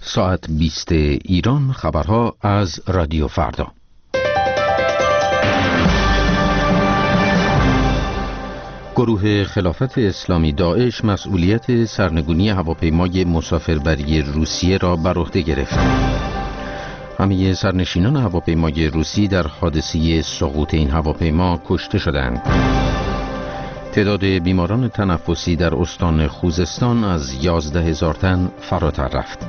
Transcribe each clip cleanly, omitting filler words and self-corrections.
ساعت 20 ایران، خبرها از رادیو فردا. گروه خلافت اسلامی داعش مسئولیت سرنگونی هواپیمای مسافربری روسیه را بر عهده گرفت. همه سرنشینان هواپیمای روسی در حادثه سقوط این هواپیما کشته شدند. تعداد بیماران تنفسی در استان خوزستان از 11,000 تن فراتر رفت.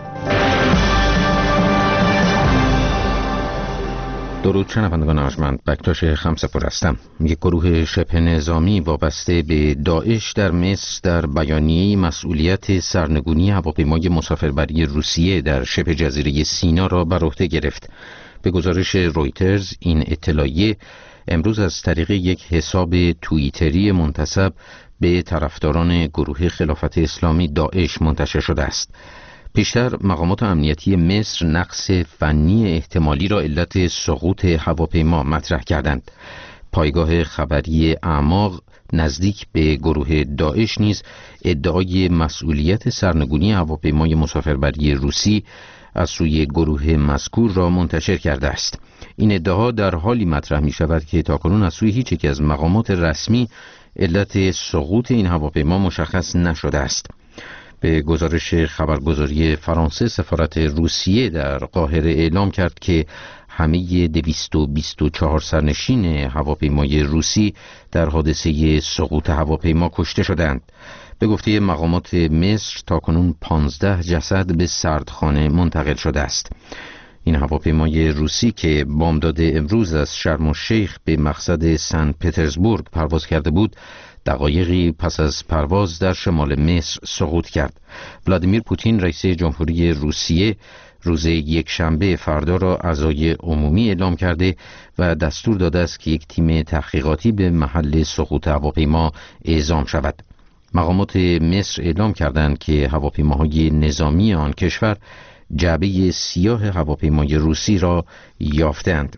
درود شنوندگان ارجمند، بکتاش خمسه‌پور هستم. یک گروه شبه نظامی وابسته به داعش در مصر در بیانیه‌ای مسئولیت سرنگونی هواپیمای مسافربری روسیه در شبه جزیره سینا را بر عهده گرفت. به گزارش رویترز، این اطلاعیه امروز از طریق یک حساب توییتری منتسب به طرفداران گروه خلافت اسلامی داعش منتشر شده است. پیشتر مقامات امنیتی مصر نقص فنی احتمالی را علت سقوط هواپیما مطرح کردند. پایگاه خبری اعماق نزدیک به گروه داعش نیز ادعای مسئولیت سرنگونی هواپیمای مسافربری روسی از سوی گروه مذکور را منتشر کرده است. این ادعا در حالی مطرح می شود که تاکنون از سوی هیچ یک از مقامات رسمی علت سقوط این هواپیما مشخص نشده است. به گزارش خبرگزاری فرانسه، سفارت روسیه در قاهره اعلام کرد که همه 224 سرنشین هواپیمای روسی در حادثه سقوط هواپیما کشته شدند. به گفته مقامات مصر تاکنون 15 جسد به سردخانه منتقل شده است. این هواپیمای روسی که بامداد امروز از شرم الشیخ به مقصد سن پترزبورگ پرواز کرده بود، دقایقی پس از پرواز در شمال مصر سقوط کرد. ولادیمیر پوتین رئیس جمهوری روسیه روز یکشنبه فردا را عزای عمومی اعلام کرده و دستور داده است که یک تیم تحقیقاتی به محل سقوط هواپیما اعزام شود. مقامات مصر اعلام کردند که هواپیماهای نظامی آن کشور جعبه سیاه هواپیمای روسی را یافتند.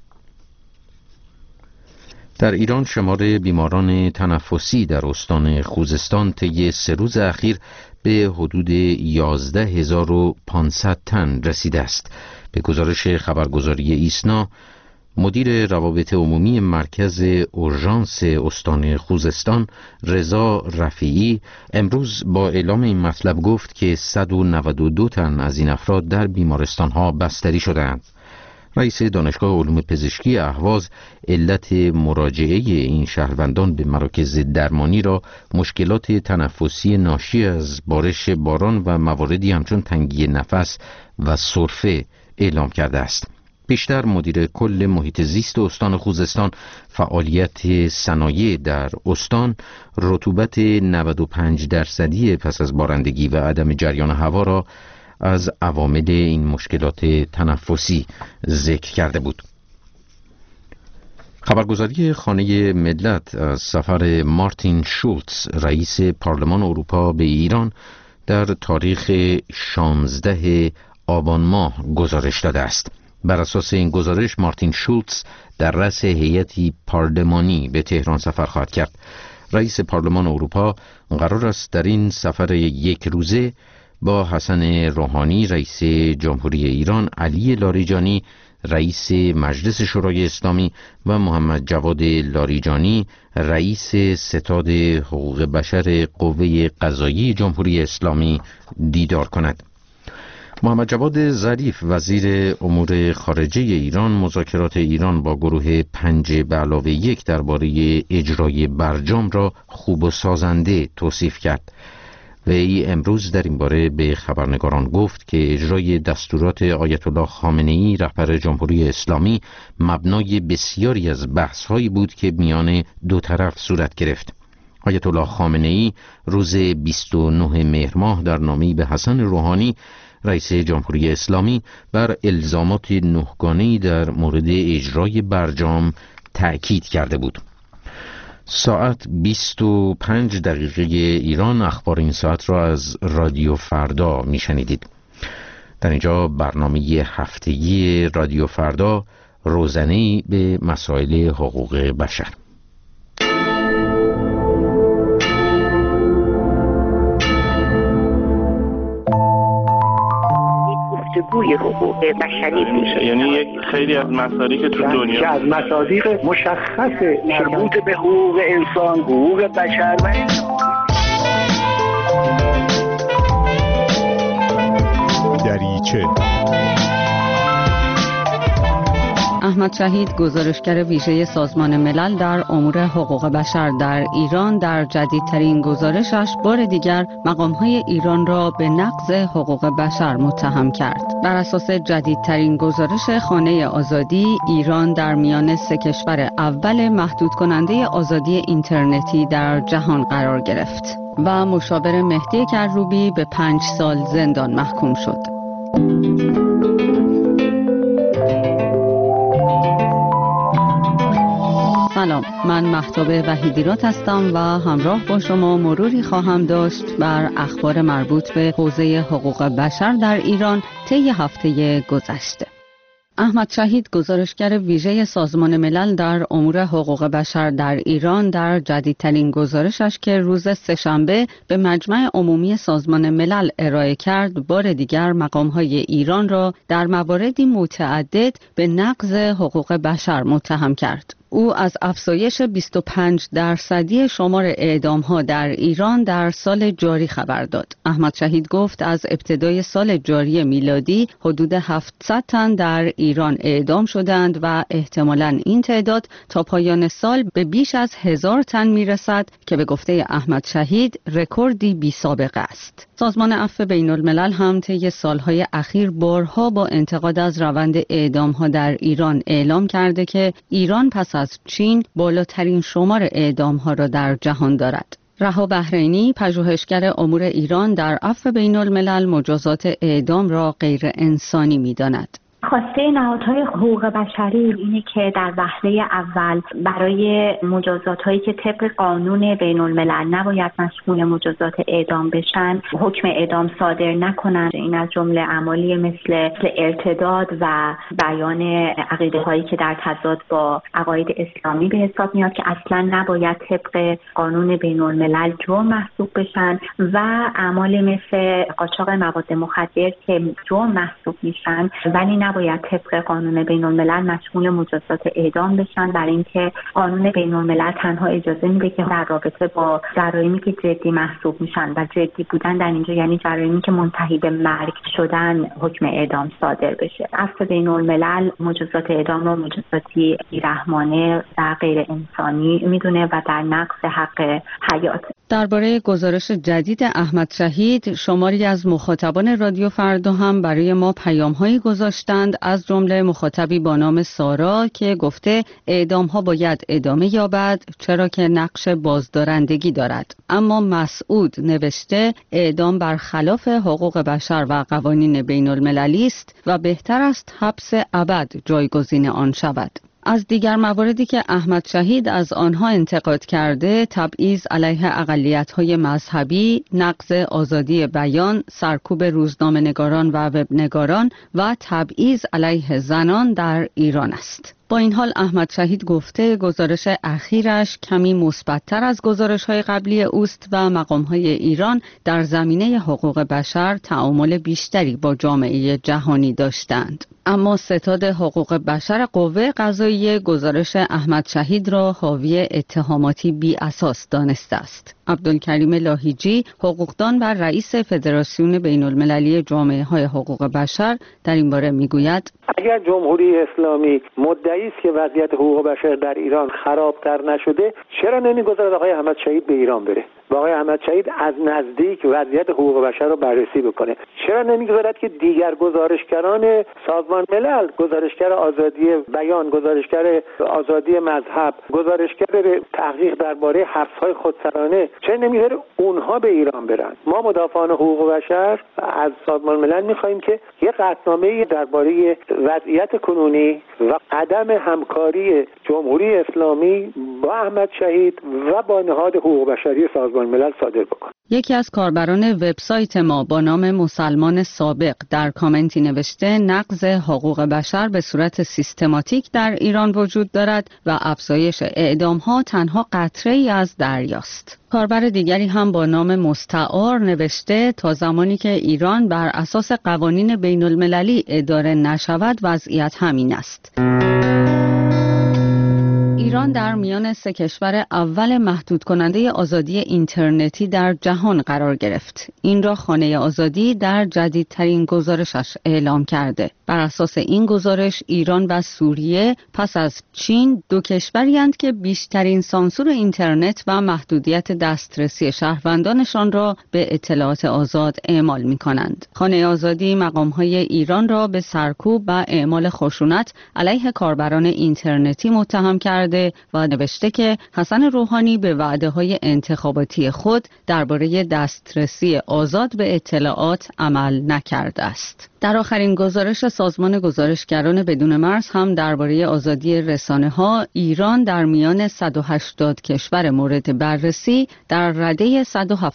در ایران شمار بیماران تنفسی در استان خوزستان طی 3 روز اخیر به حدود 11,500 تن رسیده است. به گزارش خبرگزاری ایسنا، مدیر روابط عمومی مرکز اورژانس استان خوزستان رضا رفیعی امروز با اعلام این مطلب گفت که 192 تن از این افراد در بیمارستان‌ها بستری شدند. رئیس دانشگاه علوم پزشکی اهواز علت مراجعه این شهروندان به مراکز درمانی را مشکلات تنفسی ناشی از بارش باران و مواردی همچون تنگی نفس و سرفه اعلام کرده است. پیشتر مدیر کل محیط زیست استان خوزستان فعالیت صنایع در استان رطوبت 95% پس از بارندگی و عدم جریان هوا را از عوامل این مشکلات تنفسی ذکر کرده بود. خبرگزاری خانه ملت از سفر مارتین شولتز رئیس پارلمان اروپا به ایران در تاریخ 16 آبان ماه گزارش داده است. بر اساس این گزارش مارتین شولتز در رأس هیئتی پارلمانی به تهران سفر خواهد کرد. رئیس پارلمان اروپا قرار است در این سفر یک روزه با حسن روحانی رئیس جمهوری ایران، علی لاریجانی رئیس مجلس شورای اسلامی و محمد جواد لاریجانی رئیس ستاد حقوق بشر قوه قضاییه جمهوری اسلامی دیدار کند. محمد جواد ظریف وزیر امور خارجه ایران مذاکرات ایران با گروه 5+1 درباره اجرای برجام را خوب و سازنده توصیف کرد. وی امروز در این باره به خبرنگاران گفت که اجرای دستورات آیت الله خامنه‌ای رهبر جمهوری اسلامی مبنای بسیاری از بحث‌هایی بود که میان دو طرف صورت گرفت. آیت الله خامنه‌ای روز 29 مهر ماه در نامه‌ای به حسن روحانی رئیس جمهوری اسلامی بر الزامات 9 گانه‌ای در مورد اجرای برجام تأکید کرده بود. ساعت 25 دقیقه ایران، اخبار این ساعت را از رادیو فردا میشنیدید. در اینجا برنامه هفتگی رادیو فردا روزانه‌ای به مسائل حقوق بشر. گفتگوی حقوق بشری میشه. یعنی یک خیلی از مسائلی که تو دنیا که از مصادیق مشخص مربوط به حقوق انسان، حقوق بشر و دریچه. احمد شهید، گزارشگر ویژه سازمان ملل در امور حقوق بشر در ایران، در جدیدترین گزارشش بار دیگر مقام‌های ایران را به نقض حقوق بشر متهم کرد. بر اساس جدیدترین گزارش خانه آزادی، ایران در میان 3 کشور اول محدود کننده آزادی اینترنتی در جهان قرار گرفت و مشاور مهدی کروبی به 5 سال زندان محکوم شد. سلام، من مهتاب وحیدیرات هستم و همراه با شما مروری خواهم داشت بر اخبار مربوط به حوزه حقوق بشر در ایران طی هفته گذشته. احمد شهید، گزارشگر ویژه سازمان ملل در امور حقوق بشر در ایران، در جدیدترین گزارشش که روز سه‌شنبه به مجمع عمومی سازمان ملل ارائه کرد، بار دیگر مقام‌های ایران را در مواردی متعدد به نقض حقوق بشر متهم کرد. او از افزایش 25% شمار اعدام‌ها در ایران در سال جاری خبر داد. احمد شهید گفت از ابتدای سال جاری میلادی حدود 700 تن در ایران اعدام شدند و احتمالاً این تعداد تا پایان سال به بیش از 1000 تن میرسد که به گفته احمد شهید رکوردی بی‌سابقه است. سازمان عفو بین‌الملل هم طی سالهای اخیر بارها با انتقاد از روند اعدام‌ها در ایران اعلام کرده که ایران پس از چین بالاترین شمار اعدام‌ها را در جهان دارد. رها بحرینی، پژوهشگر امور ایران در عفو بین‌الملل، مجازات اعدام را غیر انسانی می‌داند. خواسته نهادهای حقوق بشری اینه که در وهله اول برای مجازات‌هایی که طبق قانون بین‌الملل نباید مشمول مجازات اعدام بشن، حکم اعدام صادر نکنند. این از جمله اعمالی مثل ارتداد و بیان عقیده‌هایی که در تضاد با عقاید اسلامی به حساب میاد که اصلاً نباید طبق قانون بین‌الملل جرم محسوب بشن، و اعمال مثل قاچاق مواد مخدر که جرم محسوب میشن ولی نباید طبق قانون بین‌الملل مشمول مجازات اعدام بشن، برای اینکه قانون بین‌الملل تنها اجازه میده که در رابطه با جرایمی که جدی محسوب میشن و جدی بودن در اینجا یعنی جرایمی که منتهی به مرگ شدن حکم اعدام صادر بشه. عفو بین‌الملل مجازات اعدام رو مجازاتی بی‌رحمانه و غیر انسانی میدونه و در نقض حق حیات. درباره گزارش جدید احمد شهید، شماری از مخاطبان رادیو فردا هم برای ما پیام‌هایی گذاشتند، از جمله مخاطبی با نام سارا که گفته اعدام‌ها باید ادامه یابد چرا که نقش بازدارندگی دارد. اما مسعود نوشته اعدام برخلاف حقوق بشر و قوانین بین‌المللی است و بهتر است حبس ابد جایگزین آن شود. از دیگر مواردی که احمد شهید از آنها انتقاد کرده، تبعیض علیه اقلیت‌های مذهبی، نقض آزادی بیان، سرکوب روزنامه‌نگاران و وبنگاران و تبعیض علیه زنان در ایران است. با این حال احمد شهید گفته گزارش اخیرش کمی مثبت‌تر از گزارش‌های قبلی اوست و مقام‌های ایران در زمینه حقوق بشر تعامل بیشتری با جامعه جهانی داشتند. اما ستاد حقوق بشر قوه قضاییه گزارش احمد شهید را حاوی اتهاماتی بی اساس دانسته است. عبدالکریم لاهیجی، حقوقدان و رئیس فدراسیون بین‌المللی جامعه‌های حقوق بشر، در این باره میگوید اگر جمهوری اسلامی مدعی است که وضعیت حقوق بشر در ایران خرابتر نشده، چرا نمیگذارد آقای احمد شهید به ایران بره و آقای احمد شهید از نزدیک وضعیت حقوق بشر رو بررسی بکنه؟ چرا نمیگذارد که دیگر گزارشگران سازمان ملل، گزارشگر آزادی بیان، گزارشگر آزادی مذهب، گزارشگر تحقیق درباره حبس‌های خودسرانه، چرا نمیذاره اونها به ایران برن؟ ما مدافعان حقوق بشر از سازمان ملل می‌خوایم که یه قطعنامه‌ای درباره وضعیت کنونی و عدم همکاری جمهوری اسلامی با احمد شهید و با نهاد حقوق بشری سازمان ملل صادر بکنه. یکی از کاربران وبسایت ما با نام مسلمان سابق در کامنتی نوشته نقض حقوق بشر به صورت سیستماتیک در ایران وجود دارد و افزایش اعدام‌ها تنها قطره‌ای از دریاست. کاربر دیگری هم با نام مستعار نوشته تا زمانی که ایران بر اساس قوانین بین المللی اداره نشود وضعیت همین است. ایران در میان 3 کشور اول محدود کننده آزادی اینترنتی در جهان قرار گرفت. این را خانه آزادی در جدیدترین گزارشش اعلام کرده. بر اساس این گزارش ایران و سوریه پس از چین 2 کشوری‌اند که بیشترین سانسور اینترنت و محدودیت دسترسی شهروندانشان را به اطلاعات آزاد اعمال می‌کنند. خانه آزادی مقام‌های ایران را به سرکوب و اعمال خشونت علیه کاربران اینترنتی متهم کرده و نوشته که حسن روحانی به وعده‌های انتخاباتی خود درباره دسترسی آزاد به اطلاعات عمل نکرده است. در آخرین گزارش سازمان گزارشگران بدون مرز هم درباره آزادی رسانه‌ها ایران در میان 180 کشور مورد بررسی در رده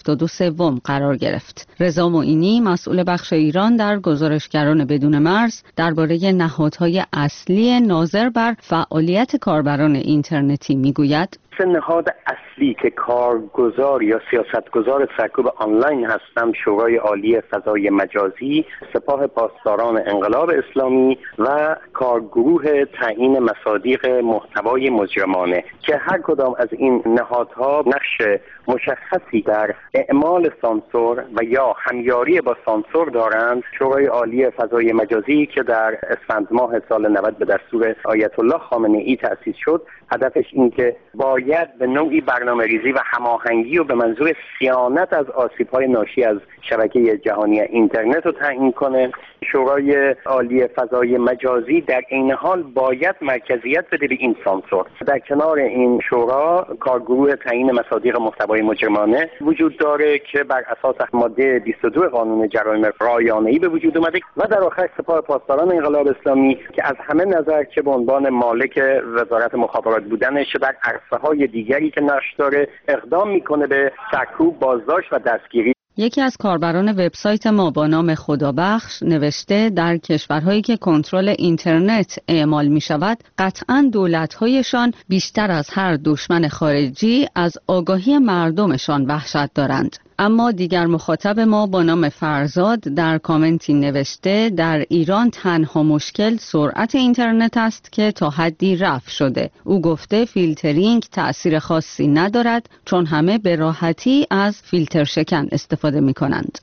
173 قرار گرفت. رضا معینی مسئول بخش ایران در گزارشگران بدون مرز درباره نهادهای اصلی ناظر بر فعالیت کاربران اینترنتی میگوید: نهاد اصلی که کارگزار یا سیاستگزار سرکوب آنلاین هستند شورای عالی فضای مجازی، سپاه پاسداران انقلاب اسلامی و کارگروه تعیین مصادیق محتوای مجرمانه که هر کدام از این نهادها نقش مشخصی در اعمال سانسور و یا همیاری با سانسور دارند. شورای عالی فضای مجازی که در اسفند ماه سال 90 به دستور آیت الله خامنه ای تأسیس شد، هدفش این که باید به نوعی برنامه‌ریزی و هماهنگی و به منظور صیانت از آسیب‌های ناشی از شبکه جهانی اینترنت رو تعیین کنه. شورای عالی فضای مجازی در این حال باید مرکزیت بده به این سانسور. در کنار این شورا کارگروه تعیین مصادیق محتوای مجرمانه وجود داره که بر اساس ماده 22 قانون جرایم رایانه‌ای به وجود اومده و در آخر سپاه پاسداران انقلاب اسلامی که از همه نظر که به عنوان مالک وزارت مخابرات بودنش در عرصه‌های دیگری که نقش داره اقدام میکنه به سرکوب، بازداشت و دستگیری. یکی از کاربران وبسایت ما با نام خدابخش نوشته در کشورهایی که کنترل اینترنت اعمال می شود قطعاً دولت‌هایشان بیشتر از هر دشمن خارجی از آگاهی مردمشان وحشت دارند. اما دیگر مخاطب ما با نام فرزاد در کامنتی نوشته در ایران تنها مشکل سرعت اینترنت است که تا حدی رفع شده. او گفته فیلترینگ تأثیر خاصی ندارد چون همه به راحتی از فیلتر شکن استفاده می کنند.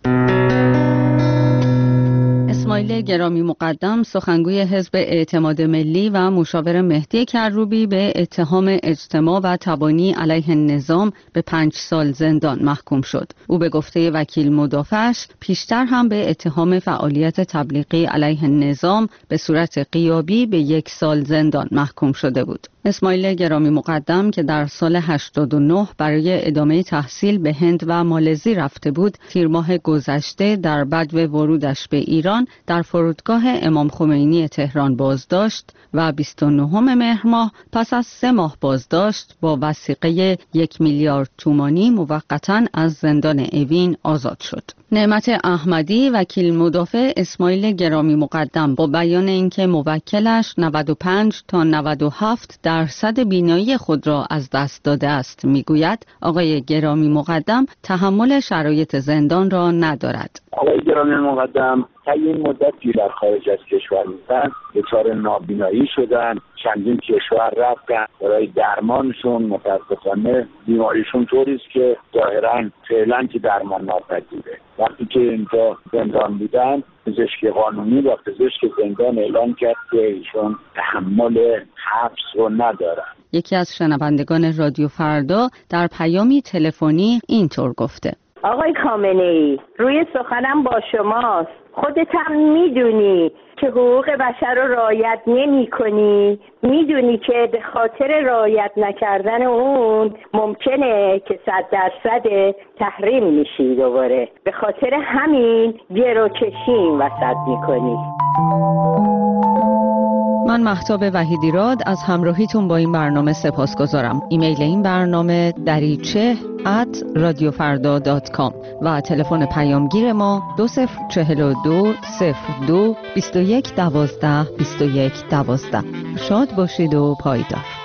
اسماعیل گرامی مقدم سخنگوی حزب اعتماد ملی و مشاور مهدی کروبی به اتهام اجتماع و تبانی علیه نظام به 5 سال زندان محکوم شد. او به گفته وکیل مدافعش پیشتر هم به اتهام فعالیت تبلیغی علیه نظام به صورت غیابی به 1 سال زندان محکوم شده بود. اسماعیل گرامی مقدم که در سال 89 برای ادامه تحصیل به هند و مالزی رفته بود، تیر ماه گذشته در بدو ورودش به ایران در فرودگاه امام خمینی تهران بازداشت و 29 مهر ماه پس از 3 ماه بازداشت با وثیقه 1 میلیارد تومانی موقتاً از زندان اوین آزاد شد. نعمت احمدی وکیل مدافع اسماعیل گرامی مقدم با بیان اینکه موکلش 95 تا 97% بینایی خود را از دست داده است میگوید آقای گرامی مقدم تحمل شرایط زندان را ندارد. آقای گرامی مقدم تا این مدتی در خارج از کشور بودن، دچار نابینایی شدن، چندین کشور رفتن برای درمانشون. متاسفانه بیماریشون طوریست که ظاهراً فعلا که درمان ناپذیره. وقتی که اینجا زندان بودن، پزشک قانونی و پزشک زندان اعلام کرد که ایشون تحمل حبس رو ندارن. یکی از شنوندگان رادیو فردا در پیامی تلفنی اینطور گفته: آقای خامنه‌ای، روی سخنم با شماست. خودت هم میدونی که حقوق بشر رو رعایت نمی کنی. میدونی که به خاطر رعایت نکردن اون ممکنه که 100% تحریم میشی دوباره. به خاطر همین گروکشی این وسط میکنی. من مهتاب وحیدیراد از همراهیتون با این برنامه سپاسگزارم. ایمیل این برنامه dariche@radiofarda.com و تلفن پیامگیر ما 2042 02 21 12 21 12. شاد باشید و پایدار.